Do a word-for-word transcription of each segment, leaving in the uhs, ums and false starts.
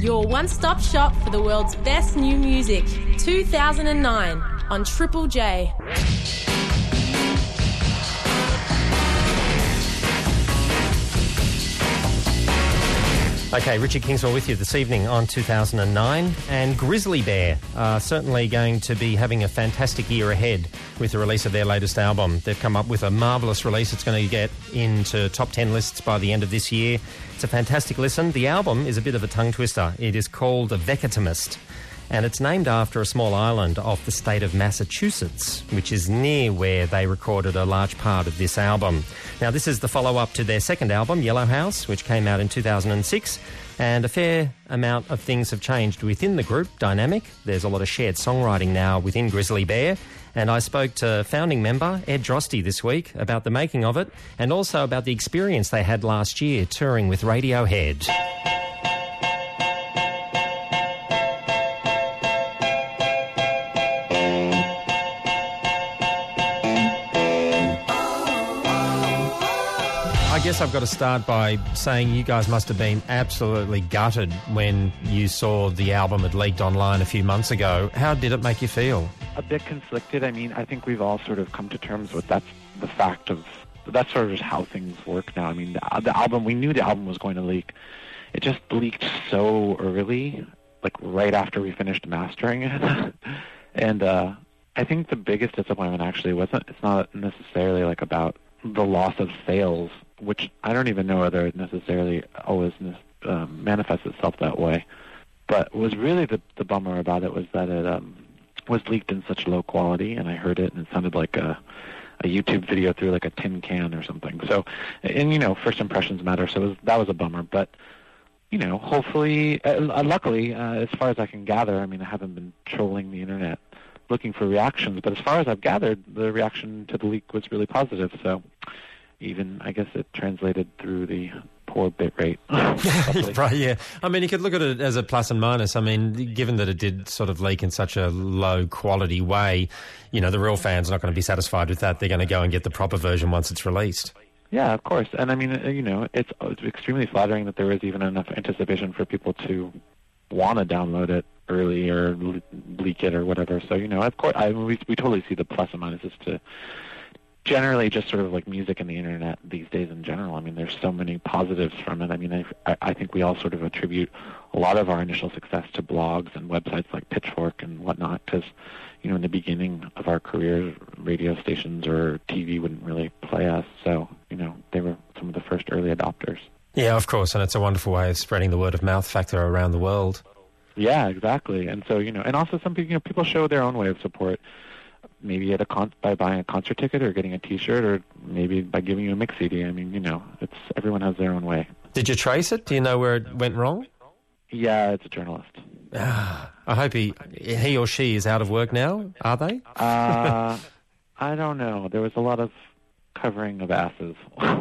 Your one-stop shop for the world's best new music. two thousand nine on Triple J. Okay, Richard Kingswell with you this evening on two thousand nine, and Grizzly Bear are certainly going to be having a fantastic year ahead with the release of their latest album. They've come up with a marvellous release. It's going to get into top ten lists by the end of this year. It's a fantastic listen. The album is a bit of a tongue twister. It is called Veckatimist, and it's named after a small island off the state of Massachusetts, which is near where they recorded a large part of this album. Now, this is the follow-up to their second album, Yellow House, which came out in two thousand six, and a fair amount of things have changed within the group dynamic. There's a lot of shared songwriting now within Grizzly Bear, and I spoke to founding member Ed Drosty this week about the making of it, and also about the experience they had last year touring with Radiohead. I guess I've got to start by saying you guys must have been absolutely gutted when you saw the album had leaked online a few months ago. How did it make you feel? A bit conflicted. I mean, I think we've all sort of come to terms with that's the fact of, that's sort of just how things work now. I mean, the, the album, we knew the album was going to leak. It just leaked so early, like right after we finished mastering it. and uh, I think the biggest disappointment actually wasn't, it's not necessarily like about the loss of sales, which I don't even know whether it necessarily always um, manifests itself that way. But was really the, the bummer about it was that it um, was leaked in such low quality, and I heard it, and it sounded like a, a YouTube video through like a tin can or something. So, and you know, first impressions matter, so it was, that was a bummer. But, you know, hopefully, uh, luckily, uh, as far as I can gather, I mean, I haven't been trolling the internet looking for reactions, but as far as I've gathered, the reaction to the leak was really positive, so even, I guess, it translated through the poor bit rate. Right, yeah. I mean, you could look at it as a plus and minus. I mean, given that it did sort of leak in such a low-quality way, you know, the real fans are not going to be satisfied with that. They're going to go and get the proper version once it's released. Yeah, of course. And, I mean, you know, it's, it's extremely flattering that there was even enough anticipation for people to want to download it early or leak it or whatever. So, you know, of course, I, we, we totally see the plus and minuses to generally just sort of like music and the internet these days in general. I mean, there's so many positives from it. I mean, I, I think we all sort of attribute a lot of our initial success to blogs and websites like Pitchfork and whatnot, because, you know, in the beginning of our careers, radio stations or T V wouldn't really play us. So, you know, they were some of the first early adopters. Yeah, of course, and it's a wonderful way of spreading the word of mouth factor around the world. Yeah, exactly. And so, you know, and also some people, you know, people show their own way of support, maybe at a con- by buying a concert ticket or getting a T-shirt, or maybe by giving you a mix C D. I mean, you know, it's everyone has their own way. Did you trace it? Do you know where it went wrong? Yeah, it's a journalist. Ah, I hope he he or she is out of work now. Are they? uh, I don't know. There was a lot of covering of asses.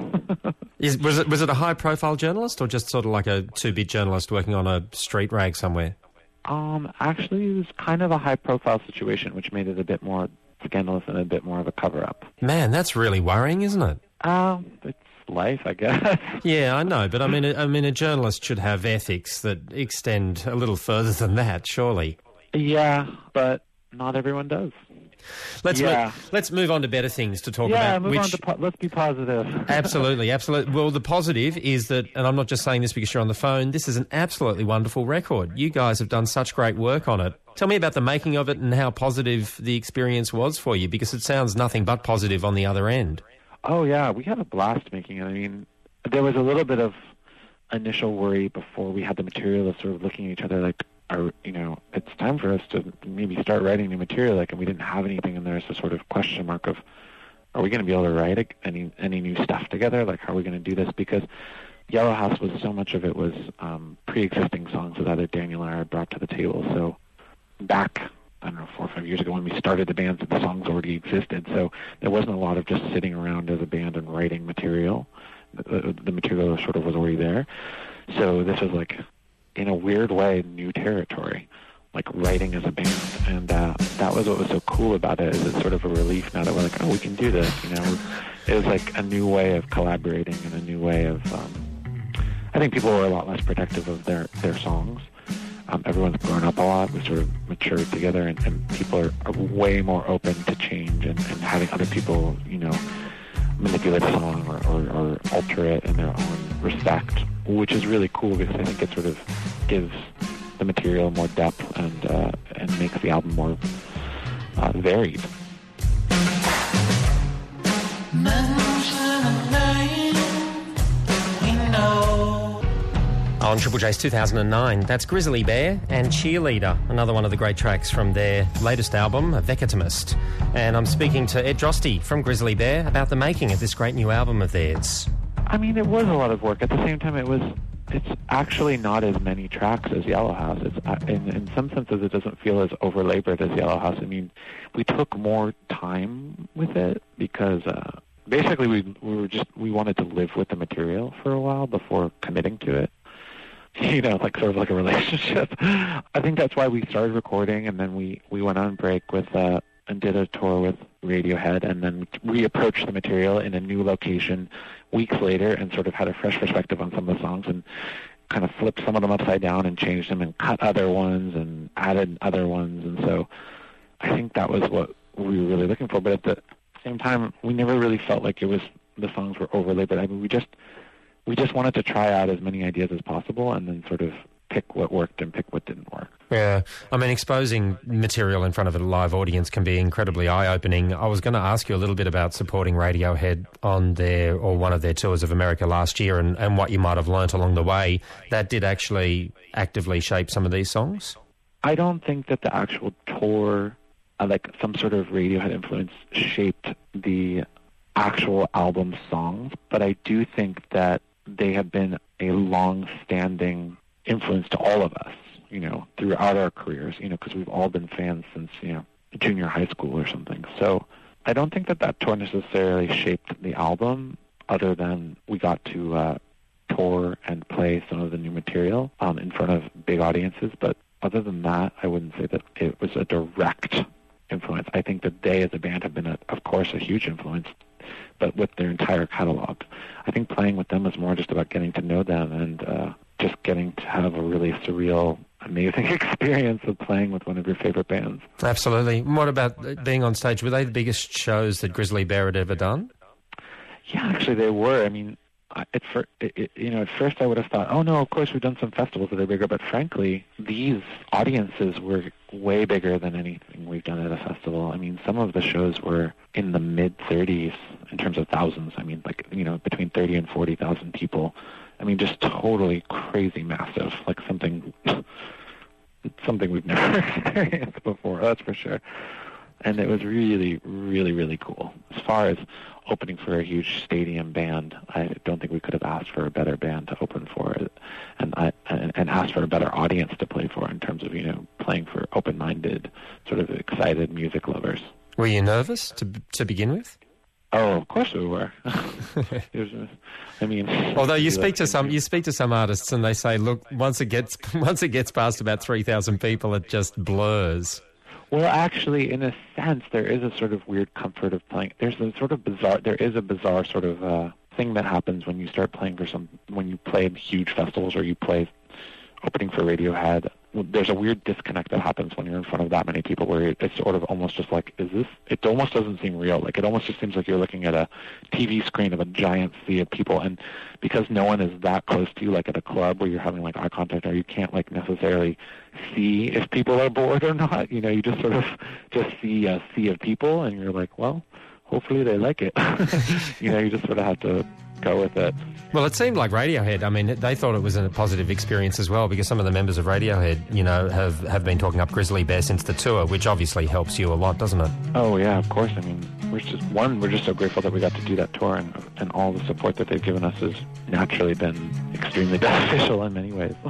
Is, was it was it a high-profile journalist or just sort of like a two-bit journalist working on a street rag somewhere? Um, actually, it was kind of a high-profile situation, which made it a bit more scandalous and a bit more of a cover-up. Man, that's really worrying, isn't it? Um, it's life, I guess. Yeah, I know, but I mean, I mean, a journalist should have ethics that extend a little further than that, surely. Yeah, but not everyone does. Let's yeah. move, let's move on to better things to talk yeah, about. move which, on to po- let's be positive. Absolutely, absolutely. Well, the positive is that, and I'm not just saying this because you're on the phone, this is an absolutely wonderful record. You guys have done such great work on it. Tell me about the making of it and how positive the experience was for you, because it sounds nothing but positive on the other end. Oh, yeah, we had a blast making it. I mean, there was a little bit of initial worry before we had the material of sort of looking at each other like, Are, you know, it's time for us to maybe start writing new material, like, and we didn't have anything, and there's a sort of question mark of, are we going to be able to write any any new stuff together? Like, how are we going to do this? Because Yellow House was, so much of it was um, pre-existing songs that either Daniel or I had brought to the table. So back, I don't know, four or five years ago when we started the band, the songs already existed. So there wasn't a lot of just sitting around as a band and writing material. The, the material sort of was already there. So this was like, in a weird way, new territory, like writing as a band. And uh, that was what was so cool about it, is it's sort of a relief now that we're like, oh, we can do this, you know. It was like a new way of collaborating and a new way of, um, I think people were a lot less protective of their, their songs. Um, everyone's grown up a lot. We sort of matured together, and, and people are, are way more open to change and, and having other people, you know, manipulate a song or, or, or alter it in their own respect, which is really cool because I think it sort of gives the material more depth and uh, and makes the album more uh, varied. On Triple J's two thousand nine, that's Grizzly Bear and Cheerleader, another one of the great tracks from their latest album, Veckatimist. And I'm speaking to Ed Droste from Grizzly Bear about the making of this great new album of theirs. I mean, it was a lot of work. At the same time, it was. It's actually not as many tracks as Yellow House. It's, uh, in, in some senses, it doesn't feel as overlabored as Yellow House. I mean, we took more time with it because uh, basically we we were just we wanted to live with the material for a while before committing to it. You know, like sort of like a relationship. I think that's why we started recording, and then we, we went on break with uh, and did a tour with Radiohead, and then we approached the material in a new location weeks later and sort of had a fresh perspective on some of the songs and kind of flipped some of them upside down and changed them and cut other ones and added other ones. And so I think that was what we were really looking for. But at the same time, we never really felt like it was the songs were overlabored. I mean, we just we just wanted to try out as many ideas as possible and then sort of pick what worked and pick what didn't work. Yeah, I mean, exposing material in front of a live audience can be incredibly eye-opening. I was going to ask you a little bit about supporting Radiohead on their, or one of their tours of America last year and, and what you might have learnt along the way. That did actually actively shape some of these songs? I don't think that the actual tour, uh, like some sort of Radiohead influence, shaped the actual album songs, but I do think that they have been a long-standing influence to all of us, you know, throughout our careers, you know, because we've all been fans since, you know, junior high school or something. So I don't think that that tour necessarily shaped the album, other than we got to uh, tour and play some of the new material um, in front of big audiences. But other than that, I wouldn't say that it was a direct influence. I think that they as a band have been, a, of course, a huge influence, but with their entire catalog. I think playing with them was more just about getting to know them and uh, just getting to have a really surreal, amazing experience of playing with one of your favorite bands. Absolutely. What about being on stage? Were they the biggest shows that Grizzly Bear had ever done? Yeah, actually they were. I mean, at first, it, you know, at first I would have thought, oh no, of course we've done some festivals that are bigger, but frankly, these audiences were way bigger than anything we've done at a festival. I mean, some of the shows were in the mid thirties in terms of thousands. I mean, like, you know, between thirty and forty thousand people. I mean, just totally crazy massive, like something, something we've never experienced before, that's for sure. And it was really, really, really cool. As far as opening for a huge stadium band, I don't think we could have asked for a better band to open for it, and I and, and asked for a better audience to play for in terms of, you know, playing for open-minded, sort of excited music lovers. Were you nervous to to begin with? Oh, of course we were. I mean, although you speak to some, you speak to some artists, and they say, look, once it gets once it gets past about three thousand people, it just blurs. Well, actually, in a sense, there is a sort of weird comfort of playing. There's a sort of bizarre. There is a bizarre sort of uh, thing that happens when you start playing for some. When you play in huge festivals or you play opening for Radiohead. There's a weird disconnect that happens when you're in front of that many people, where it's sort of almost just like, is this? It almost doesn't seem real. Like, it almost just seems like you're looking at a T V screen of a giant sea of people, and because no one is that close to you, like at a club where you're having like eye contact, or you can't like necessarily see if people are bored or not. You know, you just sort of just see a sea of people, and you're like, well, hopefully they like it. You know, you just sort of have to go with it. Well, it seemed like Radiohead, I mean, they thought it was a positive experience as well, because some of the members of Radiohead, you know, have, have been talking up Grizzly Bear since the tour, which obviously helps you a lot, doesn't it? Oh, yeah, of course. I mean, we're just, one, we're just so grateful that we got to do that tour, and, and all the support that they've given us has naturally been extremely beneficial in many ways.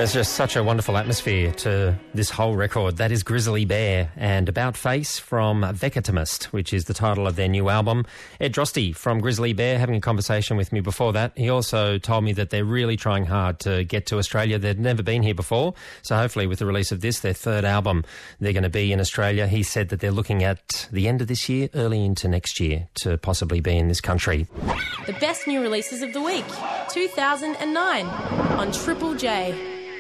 There's just such a wonderful atmosphere to this whole record. That is Grizzly Bear and About Face from Vekatomist, which is the title of their new album. Ed Drosty from Grizzly Bear having a conversation with me before that. He also told me that they're really trying hard to get to Australia. They'd never been here before, so hopefully with the release of this, their third album, they're going to be in Australia. He said that they're looking at the end of this year, early into next year, to possibly be in this country. The best new releases of the week, two thousand nine, on Triple J.